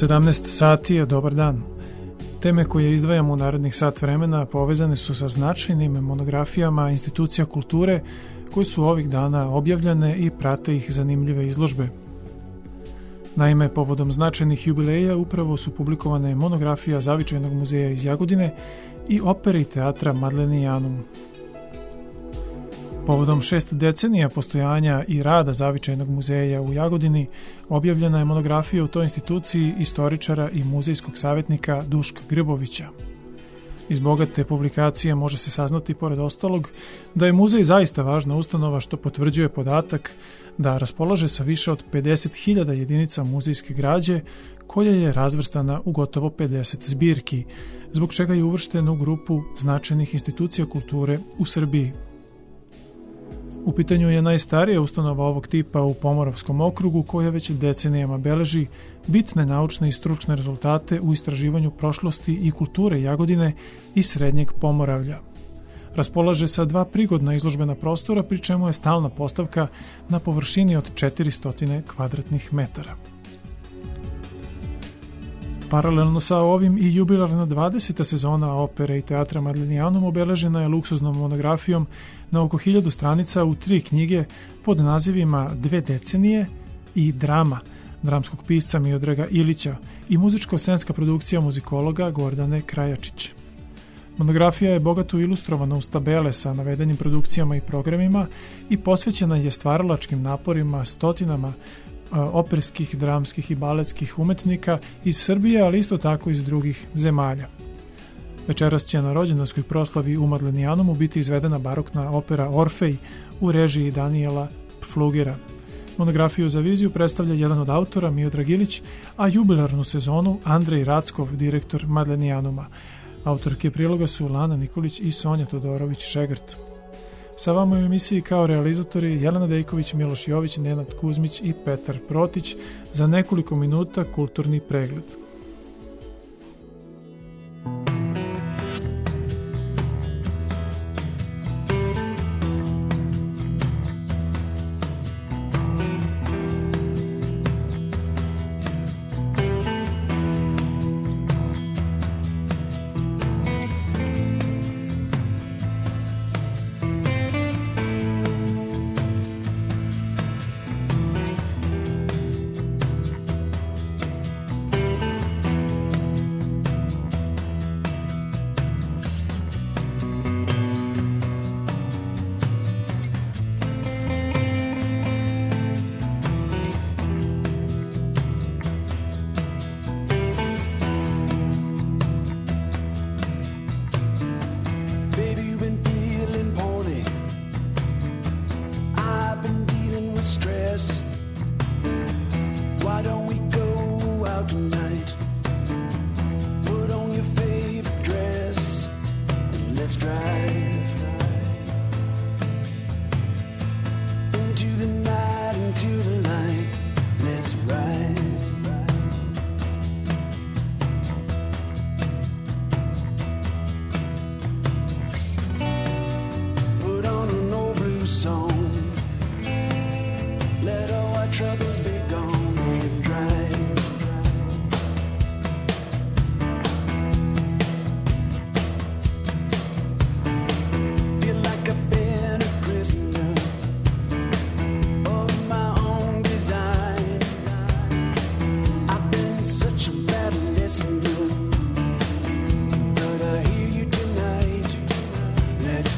17 sati je dobar dan. Teme koje izdvajamo u narednih sat vremena povezane su sa značajnim monografijama institucija kulture koje su ovih dana objavljene i prate ih zanimljive izložbe. Naime, povodom značajnih jubileja upravo su publikovane monografija Zavičajnog muzeja iz Jagodine i opere i teatra Madlenijanum. Povodom 6 decenija postojanja i rada Zavičajnog muzeja u Jagodini objavljena je monografija u toj instituciji istoričara i muzejskog savjetnika Duška Grbovića. Iz bogate publikacije može se saznati, pored ostalog, da je muzej zaista važna ustanova, što potvrđuje podatak da raspolaže sa više od 50.000 jedinica muzejske građe, koja je razvrstana u gotovo 50 zbirki, zbog čega je uvrštena u grupu značajnih institucija kulture u Srbiji. U pitanju je najstarija ustanova ovog tipa u Pomoravskom okrugu, koja već decenijama beleži bitne naučne i stručne rezultate u istraživanju prošlosti i kulture Jagodine i Srednjeg Pomoravlja. Raspolaže sa 2 prigodna izložbena prostora, pri čemu je stalna postavka na površini od 400 kvadratnih metara. Paralelno sa ovim i jubilarna 20. sezona opere i teatra Madlenijanum obeležena je luksuznom monografijom na oko 1000 stranica u 3 knjige pod nazivima 2 decenije i Drama dramskog pisca Miodraga Ilića i muzičko-scenska produkcija muzikologa Gordane Krajačić. Monografija je bogato ilustrovana uz tabele sa navedenim produkcijama i programima i posvećena je stvaralačkim naporima stotinama operskih, dramskih i baletskih umetnika iz Srbije, ali isto tako iz drugih zemalja. Večeras će na rođendanskoj proslavi u Madlenijanumu biti izvedena barokna opera Orfej u režiji Danijela Pflugera. Monografiju za viziju predstavlja jedan od autora, Miodrag Ilić, a jubilarnu sezonu Andrej Rackov, direktor Madlenijanuma. Autorke priloga su Lana Nikolić i Sonja Todorović-Šegrt. Sa vama u emisiji kao realizatori Jelena Dejković, Miloš Jović, Nenad Kuzmić i Petar Protić. Za nekoliko minuta kulturni pregled.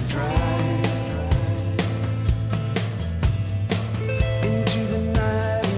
Into the night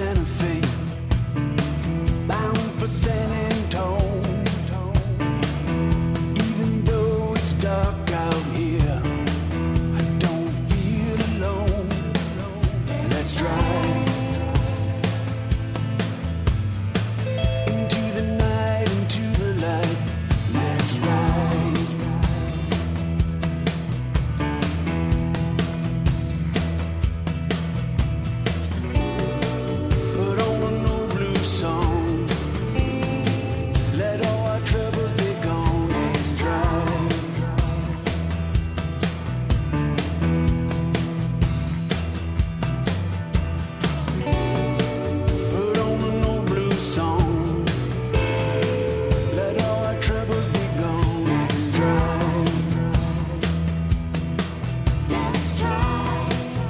Santa Fe, bound for San Antone. Even though it's dark out here, I don't feel alone. Let's drive into the night, into the light. Let's ride. Put on an old blues song. Let all our troubles be gone. Let's drive. Put on an old blues song. Let all our troubles be gone. Let's drive. Let's drive.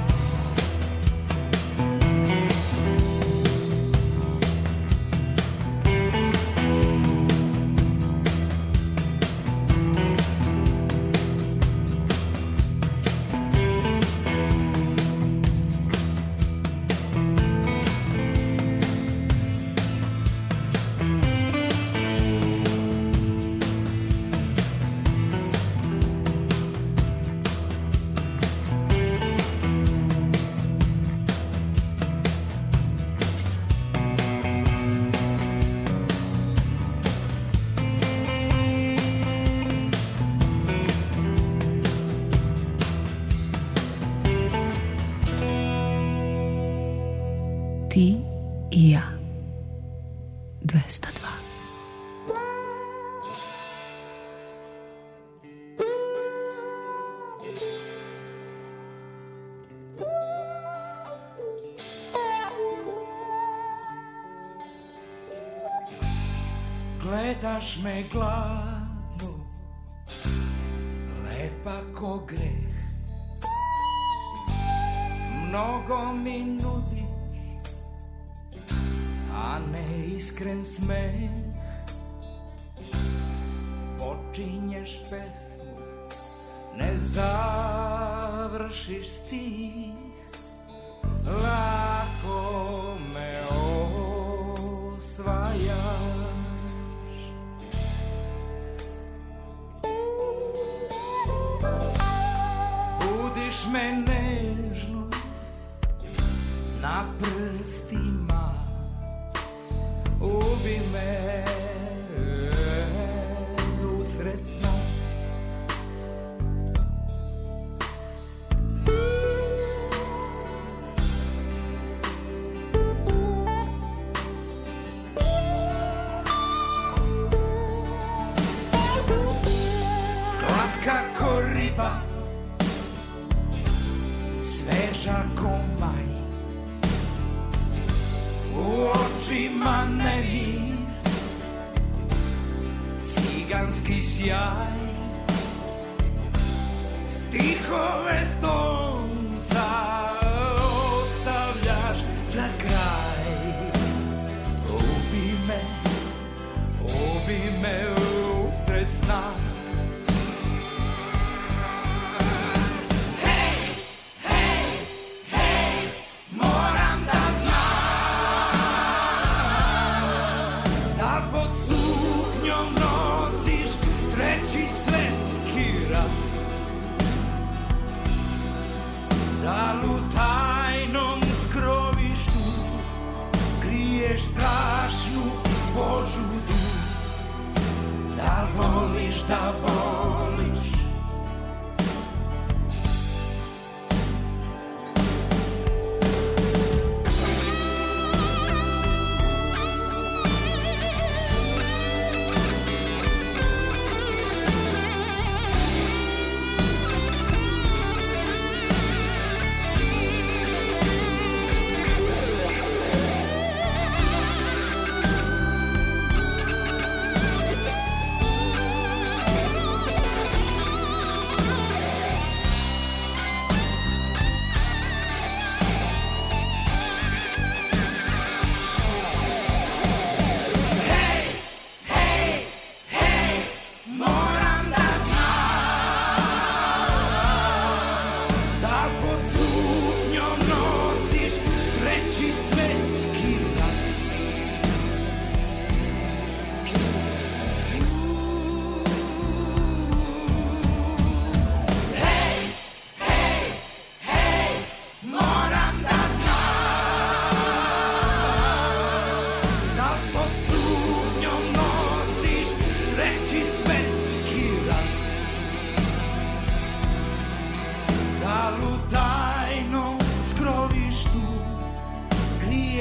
Ti i ja. 202. Gledaš me gladno, lepa ko greh. Mnogo mi nudiš, a neiskren smeh. Počinješ pesmu, ne završiš stih. Lako me osvajaš. Budiš me nežno na prstima, ubi me usred sna. Glatka ko riba, sveža ko maj, u očima nemir, ciganski sjaj. Stihove stonca ostavljaš za kraj. Ubi me usred sna. Da li u tajnom skrovištu kriješ strašnu požudu? Da li voliš da voliš?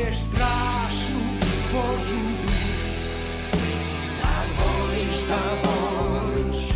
kriješ strašnu požudu. Da voliš, da voliš.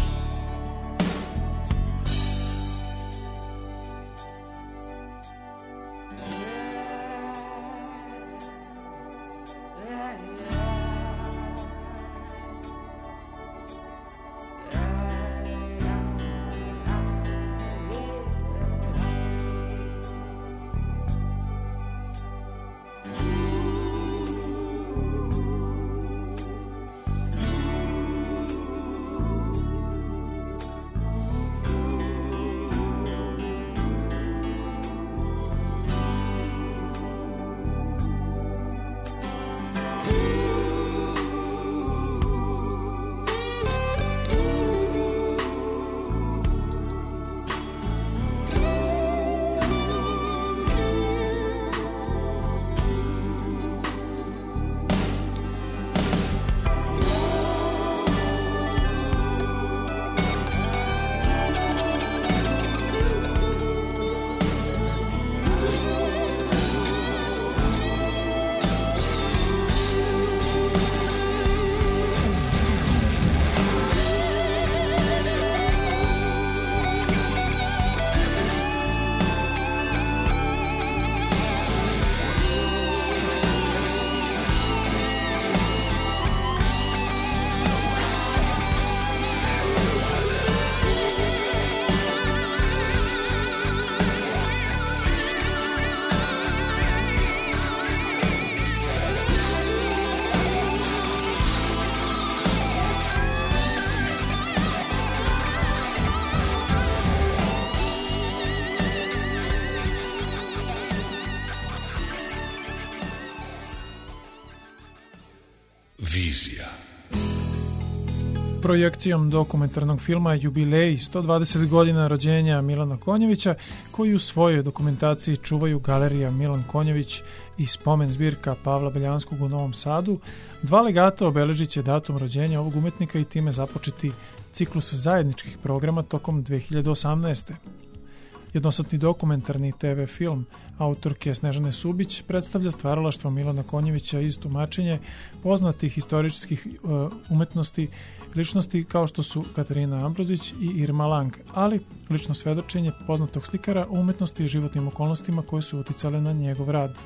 Projekcijom dokumentarnog filma Jubilej 120 godina rođenja Milana Konjevića, koji u svojoj dokumentaciji čuvaju Galerija Milan Konjević i spomen zbirka Pavla Beljanskog u Novom Sadu, dva legata obeležit će datum rođenja ovog umetnika i time započeti ciklus zajedničkih programa tokom 2018. Jednosatni dokumentarni TV film autorke Snežane Subić predstavlja stvaralaštvo Milana Konjevića iz tumačenje poznatih historičkih umetnosti ličnosti kao što su Katarina Ambrozić i Irma Lang, ali lično svedočenje poznatog slikara o umetnosti i životnim okolnostima koje su uticale na njegov rad.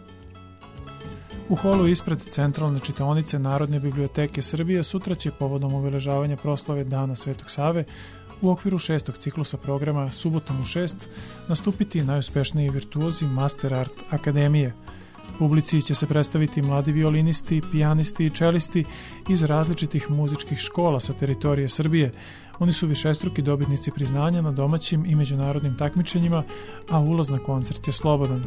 U holu ispred centralne čitaonice Narodne biblioteke Srbije sutra će povodom obeležavanja proslave Dana Svetog Save u okviru 6. ciklusa programa Subotom u 6 nastupiti najuspešniji virtuozi Master Art Akademije. Publici će se predstaviti mladi violinisti, pijanisti i čelisti iz različitih muzičkih škola sa teritorije Srbije. Oni su višestruki dobitnici priznanja na domaćim i međunarodnim takmičenjima, a ulaz na koncert je slobodan.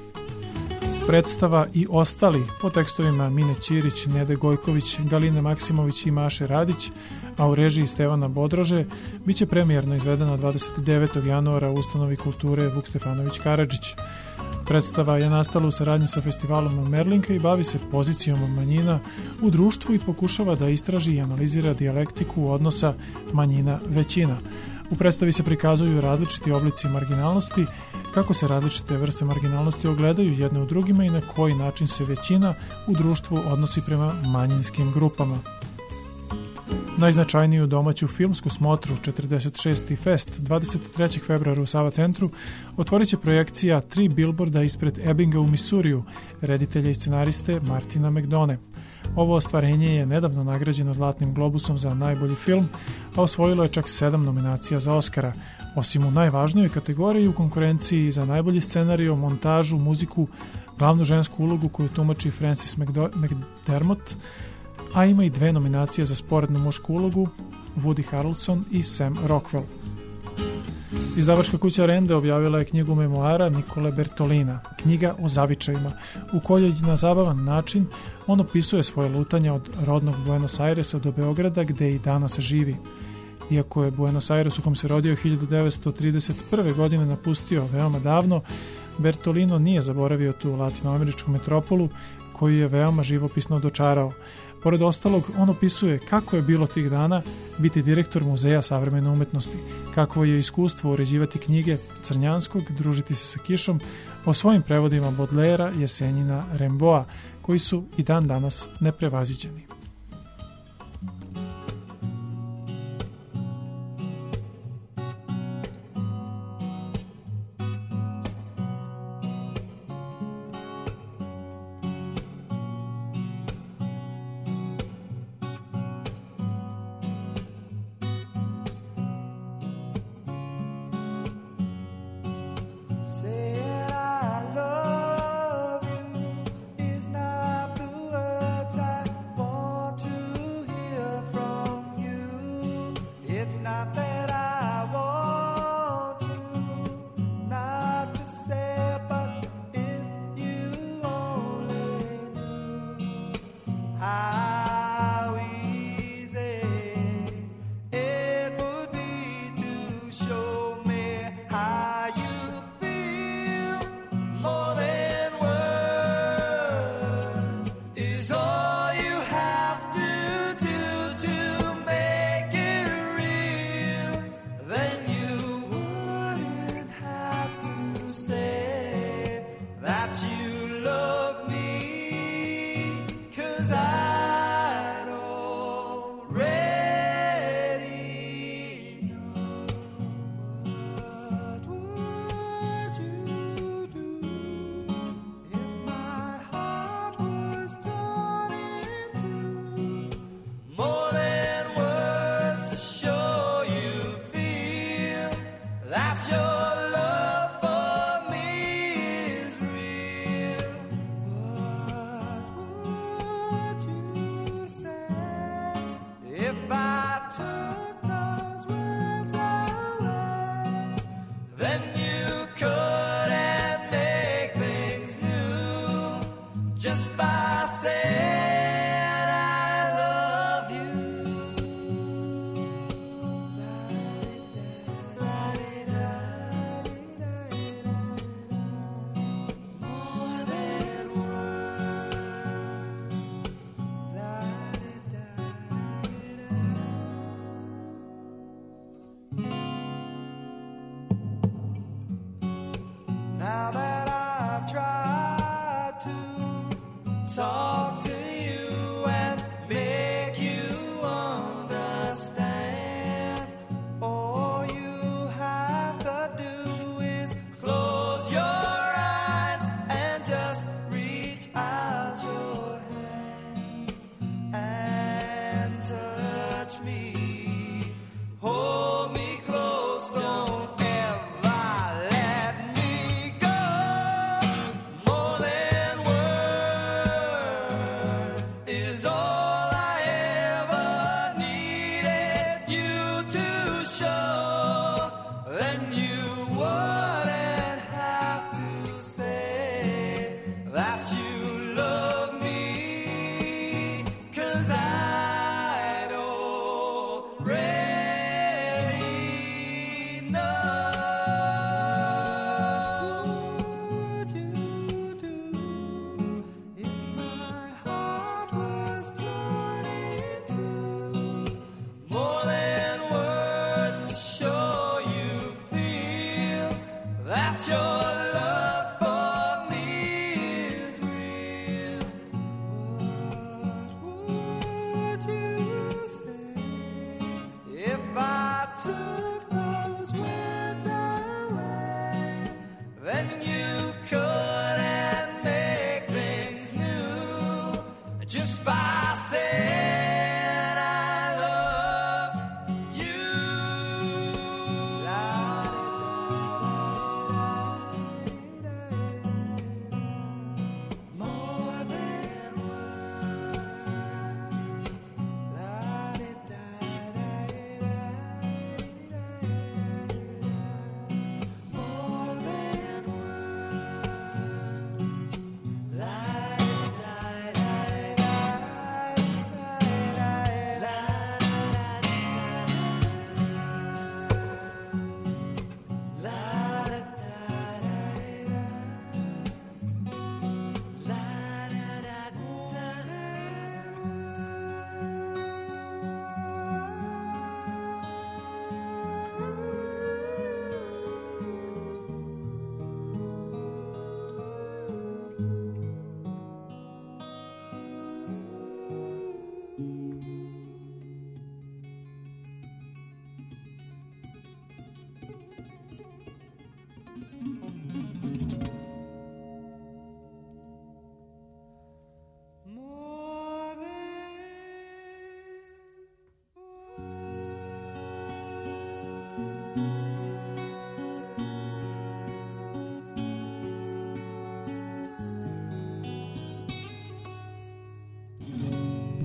Predstava I ostali po tekstovima Mine Ćirić, Nede Gojković, Galine Maksimović i Maše Radić, a u režiji Stevana Bodrože, biće premijerno izvedena 29. januara u Ustanovi kulture Vuk Stefanović Karadžić. Predstava je nastala u saradnji sa festivalom Merlinka i bavi se pozicijom manjina u društvu i pokušava da istraži i analizira dijalektiku odnosa manjina-većina. U predstavi se prikazuju različiti oblici marginalnosti, kako se različite vrste marginalnosti ogledaju jedne u drugima i na koji način se većina u društvu odnosi prema manjinskim grupama. Najznačajniju domaću filmsku smotru 46. Fest 23. februara u Sava centru otvorit će projekcija 3 bilborda ispred Ebbinga u Misuriju, reditelja i scenariste Martina McDone. Ovo ostvarenje je nedavno nagrađeno Zlatnim globusom za najbolji film, a osvojilo je čak 7 nominacija za Oscara. Osim u najvažnijoj kategoriji u konkurenciji za najbolji scenarijo, montažu, muziku, glavnu žensku ulogu koju tumači Frances McDermott, a ima i 2 nominacije za sporednu mušku ulogu, Woody Harrelson i Sam Rockwell. Izdavačka kuća Rende objavila je knjigu memoara Nikole Bertolina, knjiga o zavičajima, u kojoj na zabavan način on opisuje svoje lutanje od rodnog Buenos Airesa do Beograda, gde i danas živi. Iako je Buenos Aires, u kom se rodio 1931. godine, napustio veoma davno, Bertolino nije zaboravio tu latinoameričku metropolu koju je veoma živopisno dočarao. Pored ostalog, on opisuje kako je bilo tih dana biti direktor Muzeja savremene umetnosti, kakvo je iskustvo uređivati knjige Crnjanskog, družiti se sa Kišom, o svojim prevodima Bodlera, Jesenjina, Remboa, koji su i dan danas neprevaziđeni.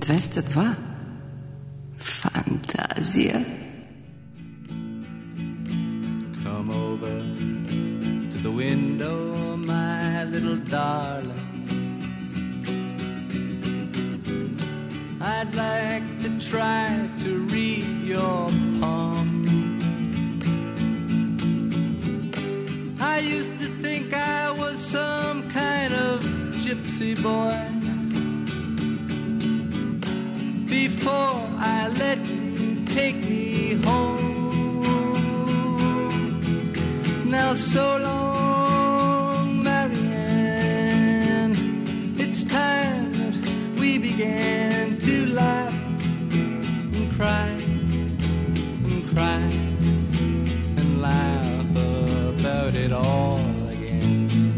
202. Fantazija. Come over to the window, my little darling. I'd like to try to read your palm. I used to think I was some kind of gypsy boy before I let you take me home. Now so long, Marianne, it's time that we began to laugh and cry and cry and laugh about it all again.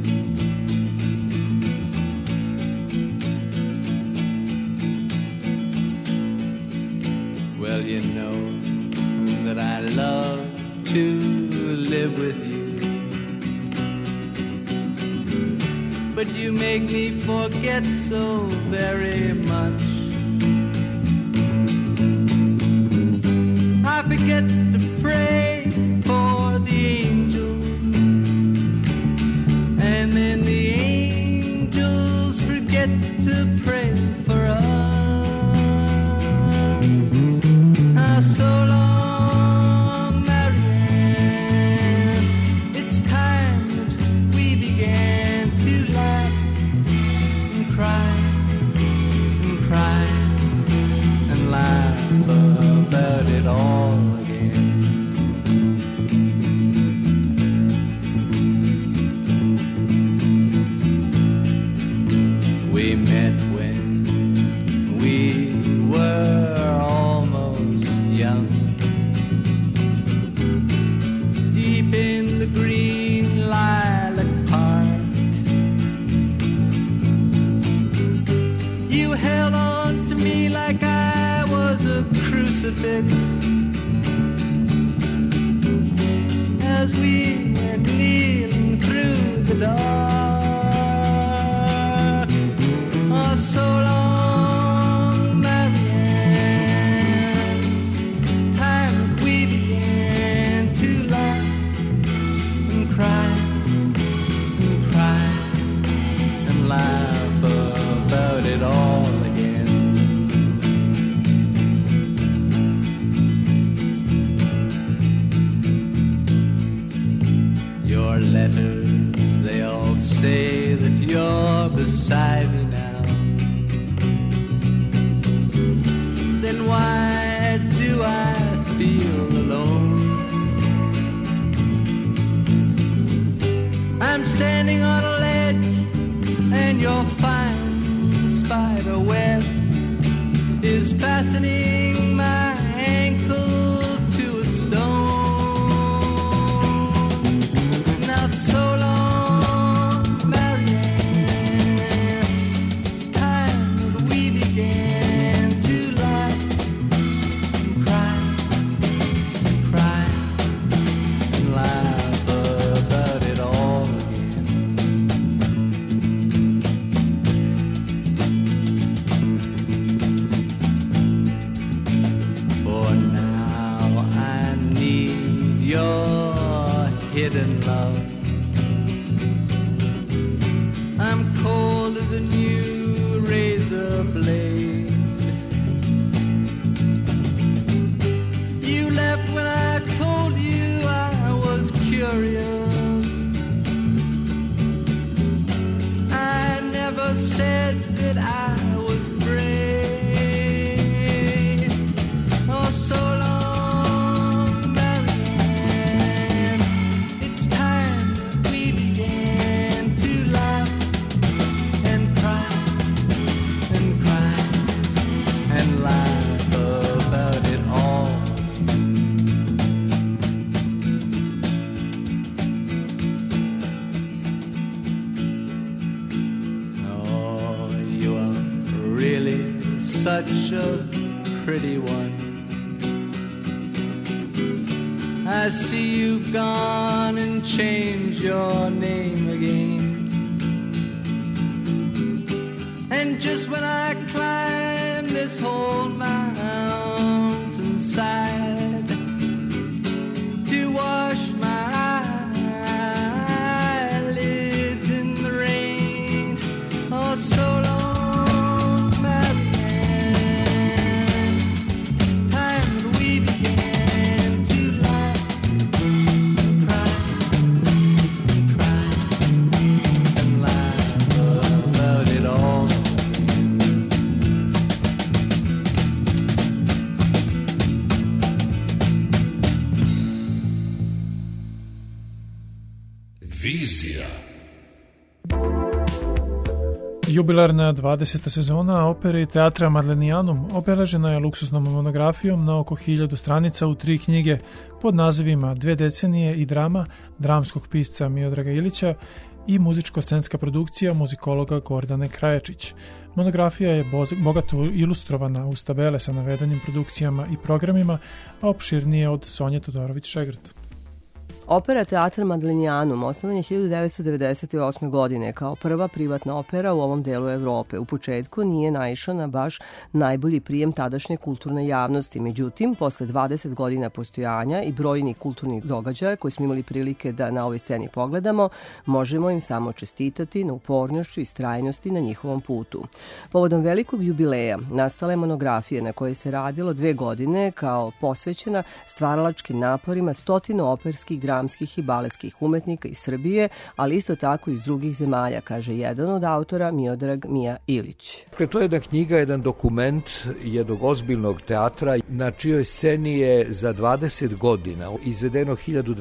Well, you know that I love to live with you, but you make me forget so very much. I forget to pray for the angels, and then the angels forget to pray for us. So long, Marianne, it's time that we began to laugh and cry and cry and laugh about it all again. We met when we were almost young, deep in the green lilac park. You held on to me like I was a crucifix as we went kneeling through the dark. Oh, so long, Marianne, it's time that we began to laugh and cry and cry and laugh about it all again. Your letters, they all say that you're beside me now. Then why do I feel alone? I'm standing on a ledge and your fine spider web is fastening my ankle to a stone. Now so long, Marianne, it's time that we began to laugh and cry and cry and laugh about it all again. For now I need your hidden love. I'm cold as a new razor blade. You left when I told you I was curious. I never said that I was brave. Oh, so long, Marianne, it's time that we began to laugh and cry and cry and laugh about it all. Oh, you are really such a pretty one. I see you've gone and changed your name again. And just when I climbed this whole mountainside to wash my eyelids in the rain. Oh, so long, Marianne's time that we began to laugh and cry and laugh about it all. Vizija. Jubilarna 20. sezona opere i teatra Madlenianum obeležena je luksuznom monografijom na oko 1000 stranica u 3 knjige pod nazivima 2 decenije i drama dramskog pisca Miodraga Ilića i muzičko-scenska produkcija muzikologa Gordane Krajačić. Monografija je bogato ilustrovana uz tabele sa navedenim produkcijama i programima, a opširnije od Sonje Todorović-Šegrt. Opera Teatr Madlenianum osnovan je 1998. godine kao prva privatna opera u ovom delu Evrope. U početku nije naišao na baš najbolji prijem tadašnje kulturne javnosti. Međutim, posle 20 godina postojanja i brojnih kulturnih događaja koje smo imali prilike da na ovoj sceni pogledamo, možemo im samo čestitati na upornošću i strajnosti na njihovom putu. Povodom velikog jubileja nastala je monografija na kojoj se radilo 2 godine kao posvećena stvaralačkim naporima 100 operskih, dramskih i baletskih umetnika iz Srbije, ali isto tako i iz drugih zemalja, kaže jedan od autora, Miodrag Mija Ilić. To je jedna knjiga, jedan dokument jednog ozbiljnog teatra na čijoj sceni je za 20 godina izvedeno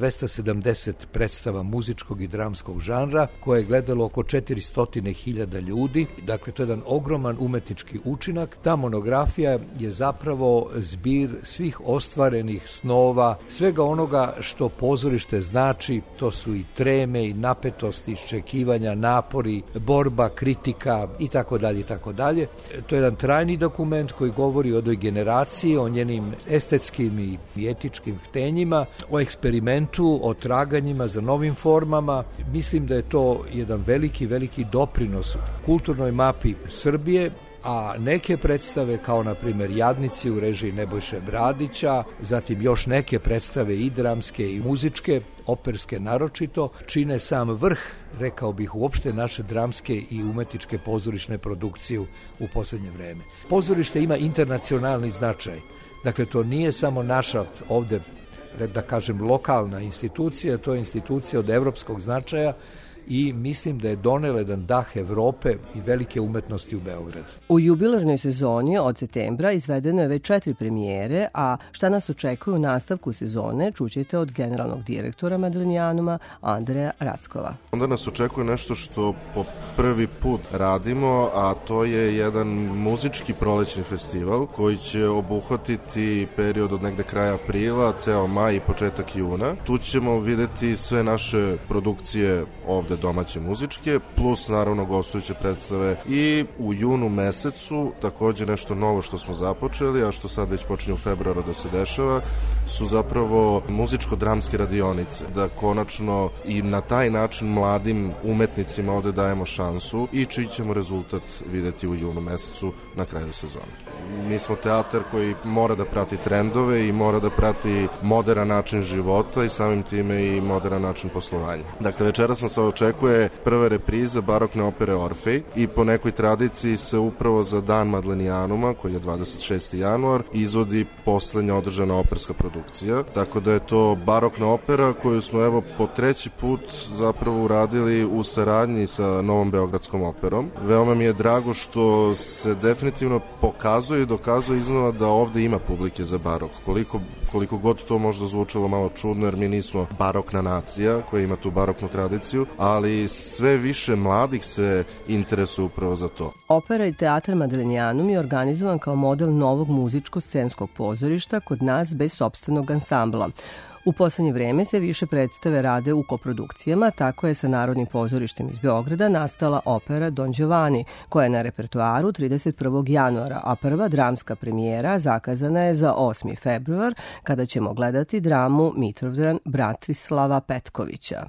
1270 predstava muzičkog i dramskog žanra koje je gledalo oko 400.000 ljudi. Dakle, to je jedan ogroman umetnički učinak. Ta monografija je zapravo zbir svih ostvarenih snova, svega onoga što pozorište znači, to su i treme i napetosti, iščekivanja, napori, borba, kritika i tako dalje i tako dalje. To je jedan trajni dokument koji govori o toj generaciji, o njenim estetskim i etičkim htenjima, o eksperimentu, o traganjima za novim formama. Mislim da je to jedan veliki doprinos kulturnoj mapi Srbije, a neke predstave kao na primjer Jadnici u režiji Nebojše Bradića, zatim još neke predstave i dramske i muzičke, operske naročito, čine sam vrh, rekao bih, uopšte naše dramske i umetničke pozorišne produkcije u poslednje vreme. Pozorište ima internacionalni značaj, dakle to nije samo naša ovde, da kažem, lokalna institucija, to je institucija od evropskog značaja i mislim da je donela jedan dah Evrope i velike umetnosti u Beograd. U jubilarnoj sezoni od septembra izvedeno je već 4 premijere, a šta nas očekuje u nastavku sezone čućete od generalnog direktora Madlenianuma Andreja Rackova. Onda nas očekuje nešto što po prvi put radimo, a to je jedan muzički prolećni festival koji će obuhvatiti period od negde kraja aprila, ceo maj i početak juna. Tu ćemo videti sve naše produkcije ovde domaće muzičke, plus naravno gostujuće predstave i u junu mesecu takođe nešto novo što smo započeli, a što sad već počinje u februaru da se dešava, su zapravo muzičko-dramske radionice, da konačno i na taj način mladim umetnicima ovde dajemo šansu i čiji ćemo rezultat videti u junu mesecu na kraju sezone. Mi smo teatar koji mora da prati trendove i mora da prati moderan način života i samim time i moderan način poslovanja. Dakle, večeras nas očekuje prva repriza barokne opere Orfej i po nekoj tradiciji se upravo za dan Madlenianuma, koji je 26. januar, izvodi poslednja održana operska produkcija. Tako da je to barokna opera koju smo evo po 3. put zapravo uradili u saradnji sa Novom Beogradskom operom. Veoma mi je drago što se definitivno pokazuje i dokazuje iznova da ovde ima publike za barok. Koliko god to možda zvučalo malo čudno, jer mi nismo barokna nacija koja ima tu baroknu tradiciju, ali sve više mladih se interesuje upravo za to. Opera i teatr Madlenianum je organizovan kao model novog muzičko-scenskog pozorišta kod nas bez sopstvenog ansambla. U poslednje vreme se više predstave rade u koprodukcijama, tako je sa Narodnim pozorištem iz Beograda nastala opera Don Giovanni, koja je na repertoaru 31. januara, a prva dramska premijera zakazana je za 8. februar, kada ćemo gledati dramu Mitrovdan Bratislava Petkovića.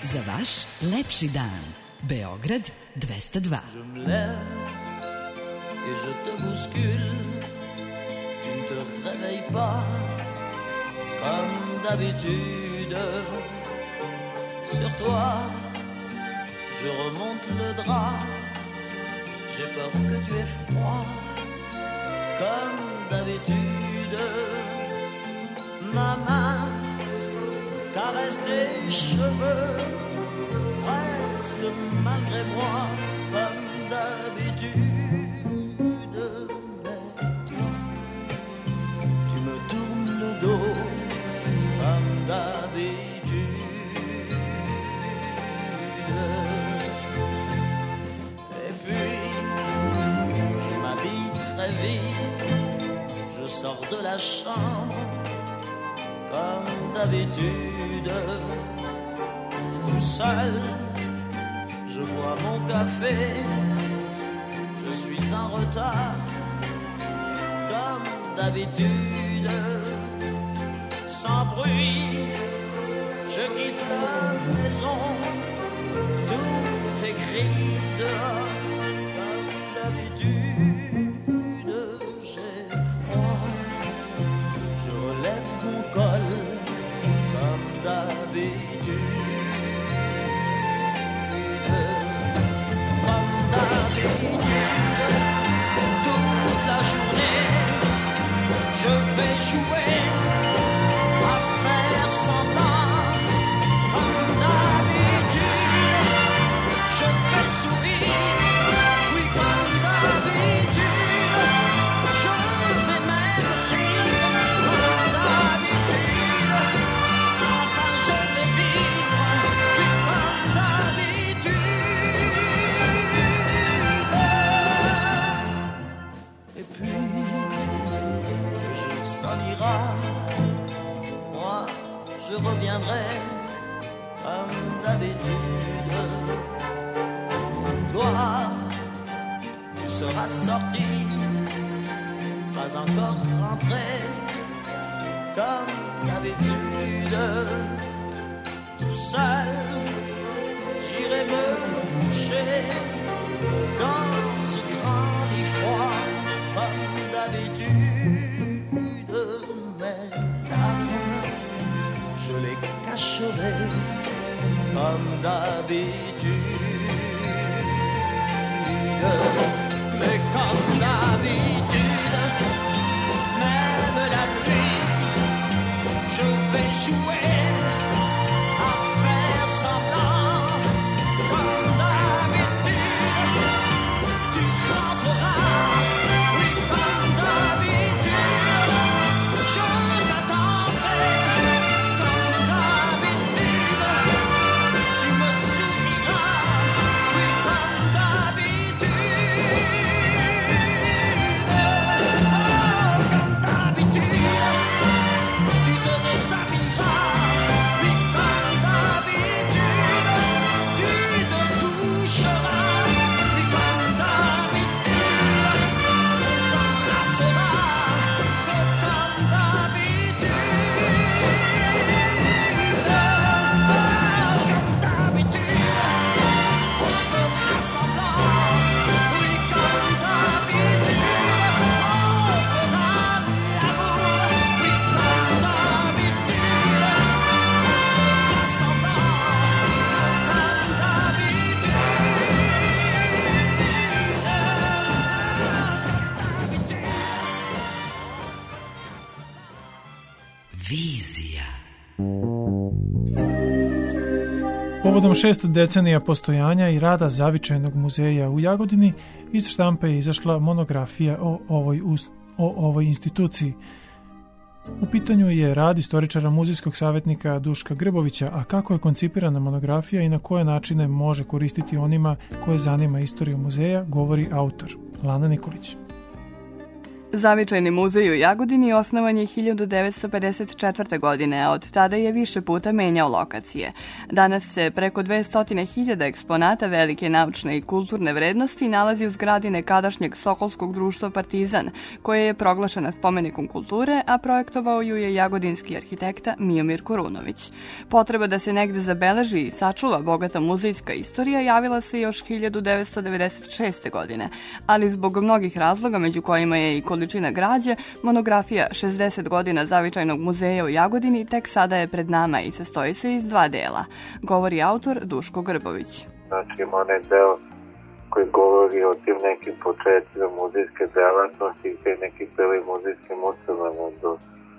Za vaš lepši dan. Beograd 202. Je me lève et je te bouscule. Tu ne te réveilles pas comme d'habitude. Sur toi, je remonte le drap. J'ai peur que tu aies froid comme d'habitude. Ma main caresse tes cheveux, presque malgré moi, comme d'habitude. Mais toi, tu me tournes le dos, comme d'habitude. Et puis, je m'habille très vite, je sors de la chambre, comme d'habitude. Tout seul, je bois mon café, je suis en retard, comme d'habitude. Sans bruit, je quitte la maison, tout est gris dehors, comme d'habitude. J'ai froid, je relève mon col, comme d'habitude. Toute la journée, je vais jouer à faire semblant. Comme d'habitude, je vais sourire. Oui, comme d'habitude, je vais même rire. Comme d'habitude, enfin je vais vivre. Oui, comme d'habitude. Et puis, le jour s'en ira, moi je reviendrai comme d'habitude. Toi, tu seras sorti, pas encore rentré, comme d'habitude. Tout seul, j'irai me coucher dans ce grand lit froid, comme d'habitude. Mes larmes, je les cacherai, comme d'habitude. Mais comme d'habitude, même la nuit, je vais jouer à faire semblant. Comme d'habitude, tu rentreras. Oui, comme d'habitude, je t'attendrai. Comme d'habitude, tu me souriras. Oui, comme d'habitude. Comme d'habitude, tu te déshabilleras. Oui, comme d'habitude, tu te coucheras. Oui, comme d'habitude, on s'embrassera. Comme d'habitude, comme d'habitude, on fera semblant. Oui, comme d'habitude, on fera l'amour. Oui, comme d'habitude, on fera semblant. Comme d'habitude. Vizija. Povodom 6 decenija postojanja i rada Zavičajnog muzeja u Jagodini, iz štampe je izašla monografija o ovoj instituciji. U pitanju je rad istoričara muzejskog savjetnika Duška Grbovića, a kako je koncipirana monografija i na koje načine može koristiti onima koje zanima istoriju muzeja, govori autor Lana Nikolić. Zavičajni muzej u Jagodini osnovan je 1954. godine, a od tada je više puta menjao lokacije. Danas se preko 200.000 eksponata velike naučne i kulturne vrednosti nalazi u zgradi nekadašnjeg Sokolskog društva Partizan, koje je proglašena spomenikom kulture, a projektovao ju je jagodinski arhitekta Miomir Korunović. Potreba da se negde zabeleži i sačuva bogata muzejska istorija javila se još 1996. godine, ali zbog mnogih razloga, među kojima je i količina građe, monografija 60 godina Zavičajnog muzeja u Jagodini tek sada je pred nama i sastoji se iz 2 dela, govori autor Duško Grbović. Znači ima onaj deo koji govori o tim nekim početcima muzejske delatnosti i te nekim prvim muzejskim ustanovama do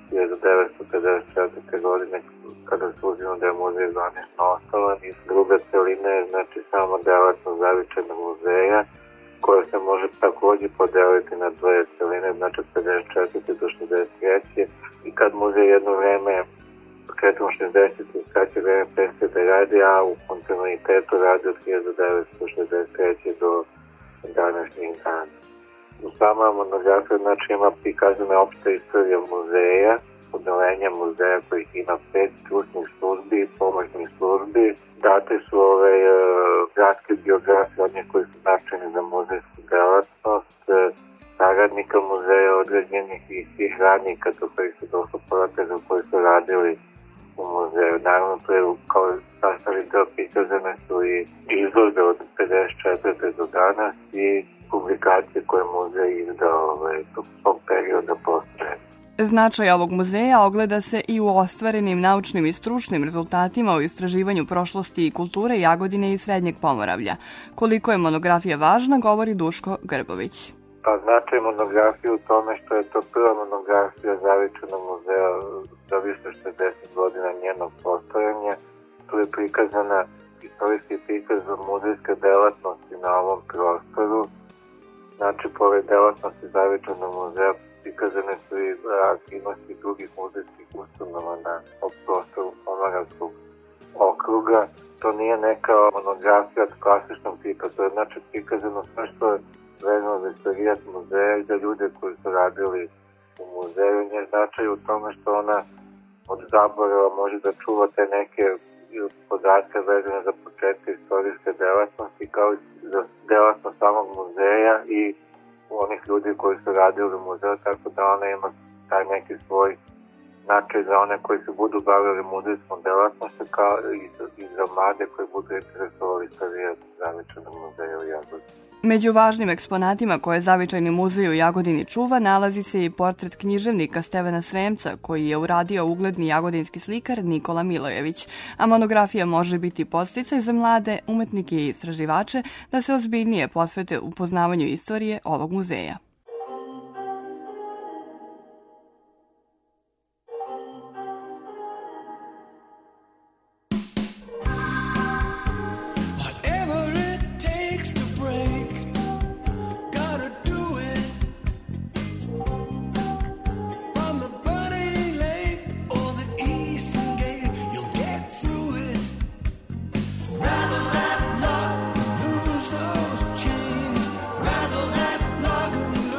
1954. godine kada se uzimao da je muzej zvanično osnovan, i druga celina je znači samo delatnost Zavičajnog muzeja, koja se može takođe podeliti na 2 celine, znači 54. do 63. I kad muzej jedno vreme, kretom 60. kad će vreme prestaje da radi, a u kontinuitetu radi od 1963. do današnjih dana. U sama monografija znači ima prikazana opšta istorija muzeja, podelenja muzeja kojih ima 5 stručnih službi i pomoćnih službi. Date su ove kratke biografije od njih koji su značajni za muzejsku delatnost, saradnika muzeja određenih i svih radnika do kojih su došlo podataka koji su radili u muzeju. Naravno, to je kao sastavni deo prikazane su i izložbe od 54. do danas i publikacije koje muzej izdao tog perioda postoje. Značaj ovog muzeja ogleda se i u ostvarenim naučnim i stručnim rezultatima u istraživanju prošlosti i kulture Jagodine i Srednjeg Pomoravlja. Koliko je monografija važna, govori Duško Grbović. Pa značaj monografije u tome što je to prva monografija Zavičajnog muzeja za više 60 godina njenog postojanja. Tu je prikazana istorijski prikaz muzejske delatnosti na ovom prostoru. Znači, pored delatnosti Zavičajnog muzeja prikazane su i aktivnosti drugih muzejskih ustanova na prostoru Pomoravskog okruga. To nije neka monografija od klasičnog tipa, to je znači prikazano sve što je vezano za istorijat muzeja i za ljude koji su radili u muzeju. Nje značaj u tome što ona od zaborava može da čuva te neke podatke vezane za početke istorijske delatnosti, kao i za delatnost samog muzeja i onih ljudi koji su radili u muzeju, tako da ona ima taj neki svoj značaj za one koji se budu bavili muzejskom delatnosti, kao i za mlade koji budu interesovali istorijat Zavičajnog muzeja u Jagodini. Među važnim eksponatima koje Zavičajni muzej u Jagodini čuva nalazi se i portret književnika Stevana Sremca, koji je uradio ugledni jagodinski slikar Nikola Milojević, a monografija može biti podsticaj za mlade umetnike i istraživače da se ozbiljnije posvete upoznavanju istorije ovog muzeja. Rattle that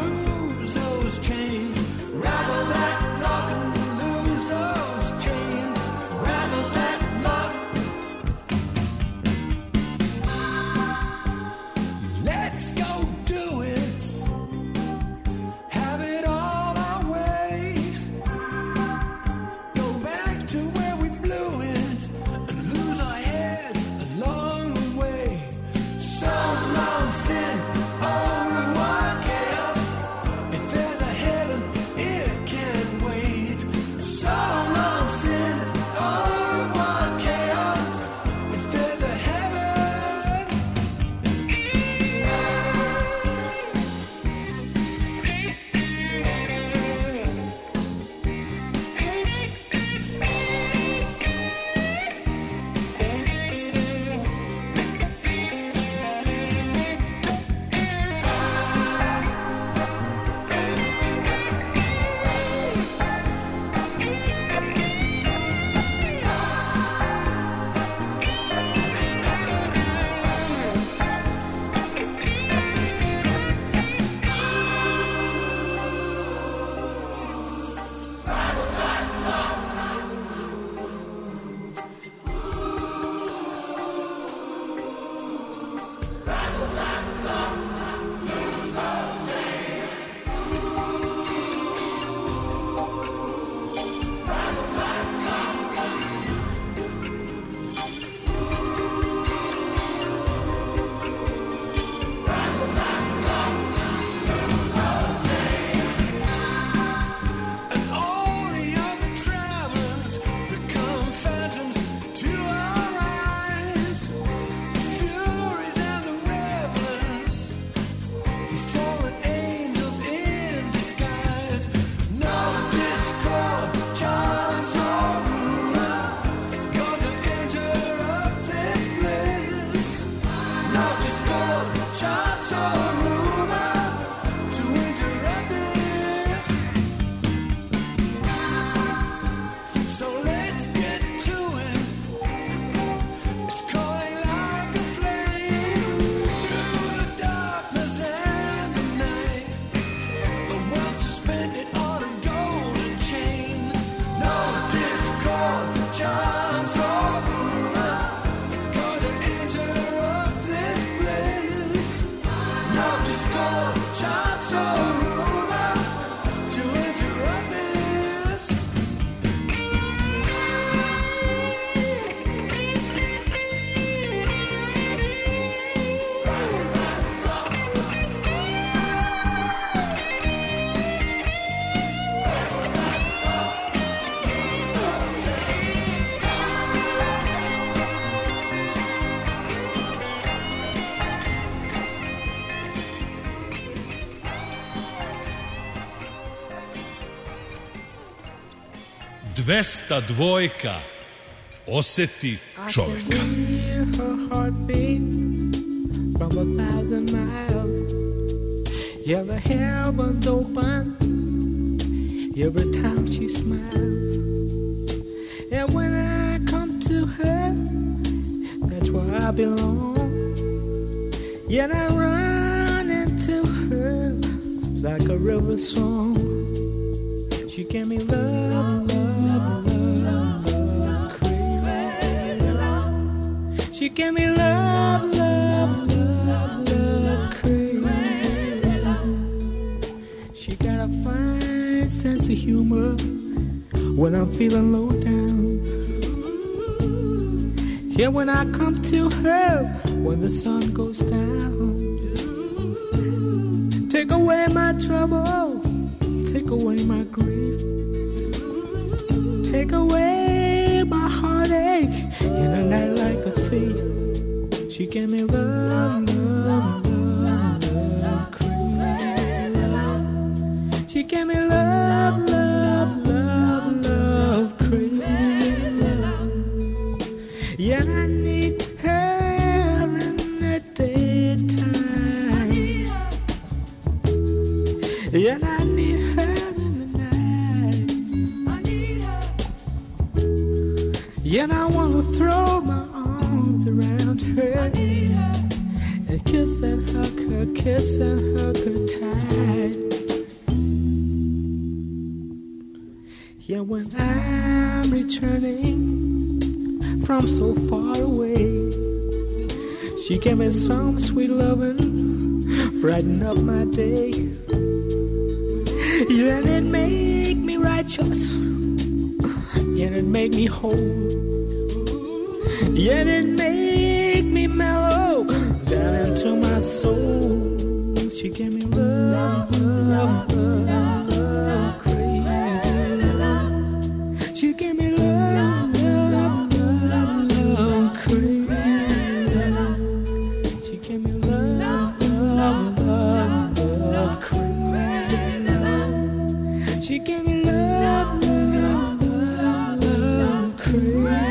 202 oseti čoveka. From 1,000 miles, yeah, the heavens open every time she smiles. And when I come to her, that's where I belong. Yet I run into her like a river song. She gave me love, love, love, love, crazy love. She gave me love, love, love, love, crazy love. She got a fine sense of humor when I'm feeling low down. Yeah, when I come to her, when the sun goes down. Take away my trouble, take away my grief, take away my heartache in a night like a thief. She gave me love, love, love, love, crazy love. She gave me love, love, love, love, crazy love. Yeah, I need her in the daytime. Yeah, I need her in the night. Yeah, I wanna throw my arms around her and kiss and hug her tight. Yeah, when I'm returning from so far away, she gave me some sweet loving, brighten up my day. Yeah, and it make me righteous, and it make me whole. Yeah, it make me mellow down into my soul. She gave me love, love, love, love, crazy love. She gave me love, love, love, love, crazy love. She gave me love, love, love, love, crazy love. She gave me love, love, love, love, crazy love.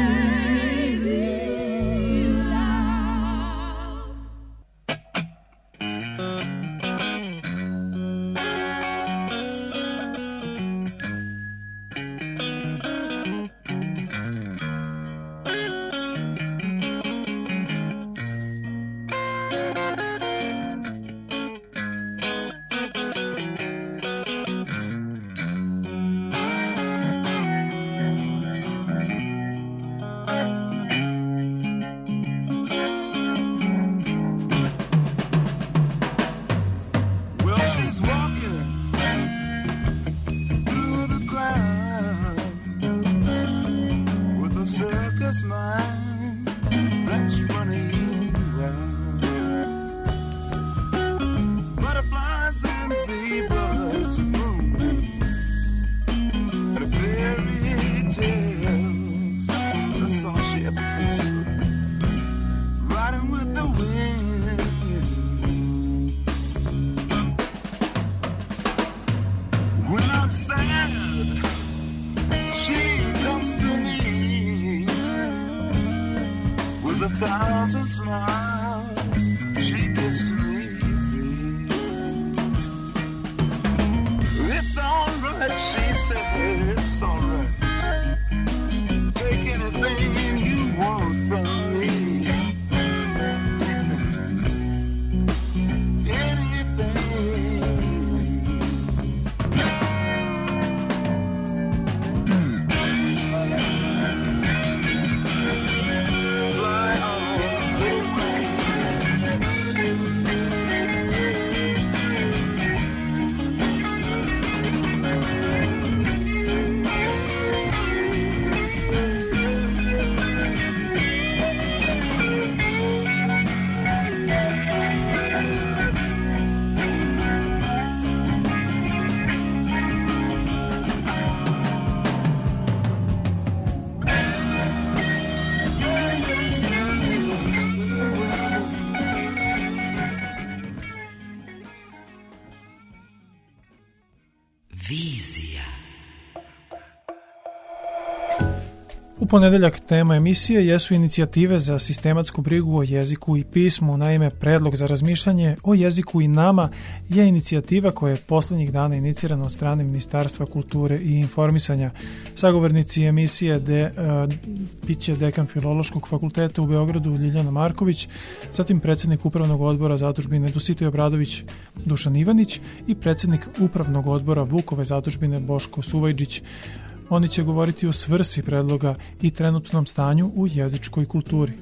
U ponedeljak tema emisije jesu inicijative za sistematsku brigu o jeziku i pismu. Naime, predlog za razmišljanje o jeziku i nama je inicijativa koja je poslednjih dana inicirana od strane Ministarstva kulture i informisanja. Sagovornici emisije biće dekan Filološkog fakulteta u Beogradu Ljiljana Marković, zatim predsednik Upravnog odbora Zadužbine Dositej Obradović Dušan Ivanić i predsednik Upravnog odbora Vukove zadužbine Boško Suvajđić. Oni će govoriti o svrsi predloga i trenutnom stanju u jezičkoj kulturi.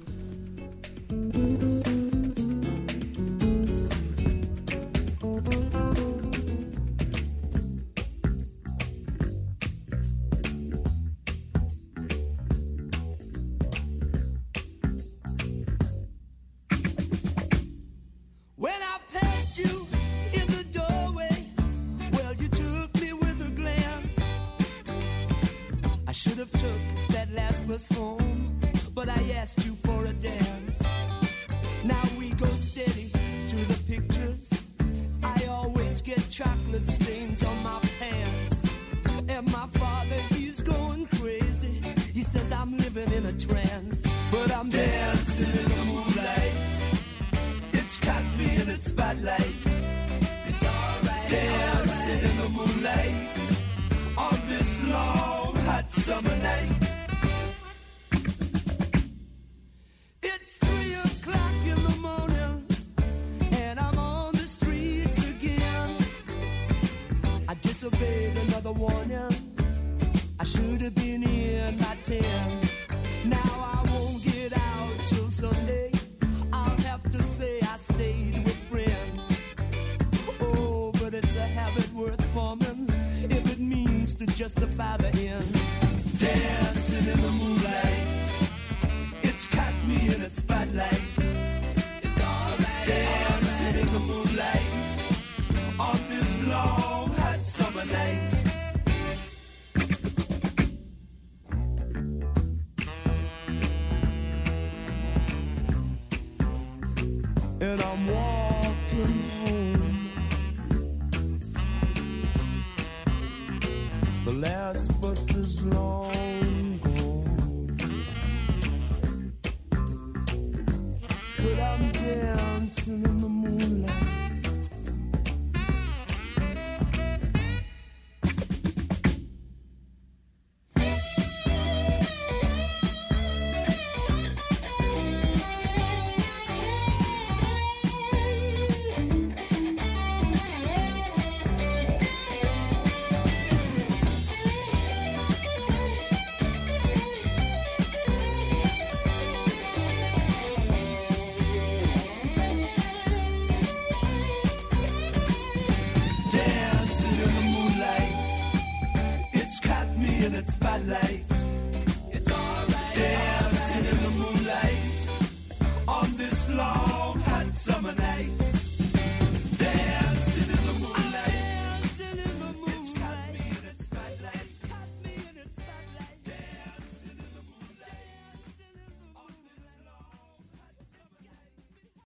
And I'm walking home. The last bus is long gone, but I'm dancing